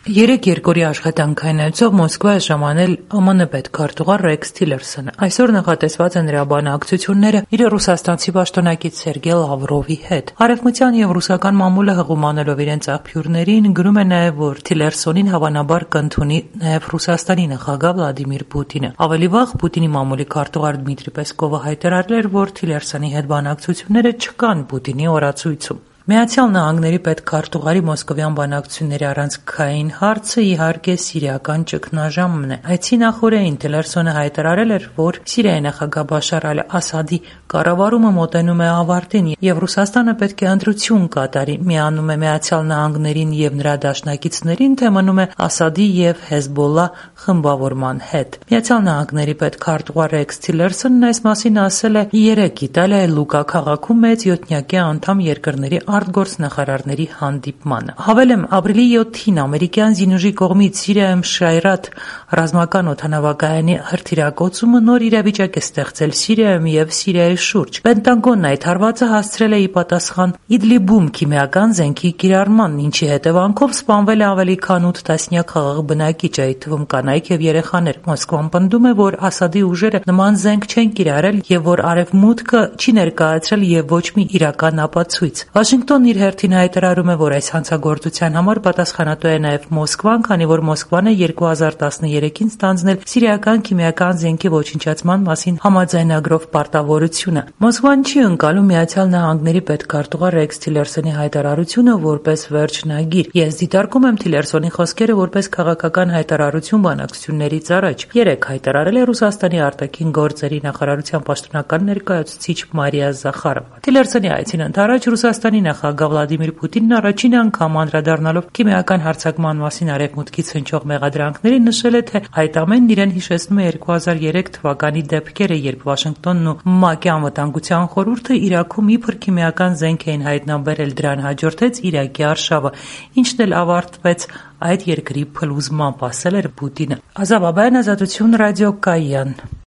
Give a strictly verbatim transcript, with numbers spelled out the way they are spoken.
Երեք երկրի աշխատանքային այցով Մոսկվա է ժամանել Է Մ Ն պետքարտուղար Ռեքս Թիլերսոնը։ Այսօր նախատեսված են նրա բանակցությունները իր ռուսաստանցի պաշտոնակից Սերգեյ Լավրովի հետ։ Արևմտյան եւ ռուսական մամուլը հղում անելով իրենց աղբյուրներին գրում է նաեւ, որ Թիլերսոնին հավանաբար կընդունի նաեւ Ռուսաստանի նախագահ Վլադիմիր Պուտինը։ Ավելի վաղ Պուտինի մամուլի քարտուղար Դմիտրի Պեսկովը հայտարարել էր, որ Թիլերսոնի հետ բանակցությունները չկան Պուտինի օրացույցում։ Միացյալ Նահանգների պետքարտուղարի մոսկովյան բանակցությունների առանցքային հարցը իհարկե սիրիական ճգնաժամն է։ Այցի նախօրեին Թիլերսոնը հայտարարել էր, որ Սիրիայի նախագահ Բաշար Ալ-Ասադի կառավարումը մոտենում է ավարտին եւ Ռուսաստանը պետք է ընտրություն կատարի՝ միանում է Միացյալ Նահանգներին եւ նրա դաշնակիցներին, թե մնում է Ասադի եւ Հեզբոլլա խմբավորման հետ։ Միացյալ Նահանգների պետքարտուղար Ռեքս Թիլերսոնն այս մասին ասել է երեկ Իտալիայի Լուկա քաղաքում մեծ յոթնյակի անդամ երկրների արտգործնախարարների հանդիպմանը։ Հավելեմ, ապրիլի յոթին ամերիկյան զինուժի կողմից Սիրիայում Շայրաթ ռազմական օդանավակայանի հրթիռակոծումը նոր իրավիճակ է ստեղծել Սիրիայում եւ Սիրիայի շուրջ։ Պենտագոնն այդ հարվածը հասցրել է ի պատասխան Իդլիբում քիմիական զենքի կիրառման, ինչի հետևանքով սպանվել է ավելի քան ութ տասնյակ խաղաղ բնակիչ, այդ թվում կանայք եւ երեխաներ։ Մոսկվան պնդում է, որ Ասադի ուժերը նման զենք չեն կիրառել եւ որ Արևմուտքը չի ներկայացրել եւ ոչ մի իրական ապացույց։ Վաշինգտոնն իր հերթին հայտարարում է, որ այս հանցագործության համար պատասխանատու է նաև Մոսկվան, քանի որ Մոսկվան է երկու հազար տասներեքին ստանձնել սիրիական քիմիական զենքի ոչնչացման մասին համաձայնագրով պարտավորությունը։ Մոսկվան չի ընկալում Միացյալ Նահանգների պետքարտուղար Ռեքս Թիլերսոնի հայտարարությունը որպես վերջնագիր։ Ես դիտարկում եմ Թիլերսոնի խոսքերը որպես քաղաքական հայտարարություն բանակցություններից առաջ։ Երեք հայտարարել է Ռուսաստանի արտաքին գործերի նախարարության պաշտոնական ներկայացուցիչ Մարիա Զախարովա։ Թիլերսոնի այցին ընդառաջ Ռուսաստանի նախագահ Վլադիմիր Պուտինն առաջին անգամ անդրադառնալով քիմիական հարձակման մասին Արևմուտքից հնչող մեղադրանքներին նշել է, թե այդ ամենն իրեն հիշեցնում է երկու հազար երեք թվականի դեպքերը, երբ Վաշինգտոնն ու ՄԱԿ-ի անվտանգության խորհուրդը Իրաքում իբր քիմիական զենք էին հայտնաբերել, դրան հաջորդեց Իրաքի արշավը, ինչն էլ ավարտվեց այդ երկրի փլուզմամբ, ասել էր Պուտինը։ Ազատ Բաբայան, Ազատություն, Ռադիո Կայան։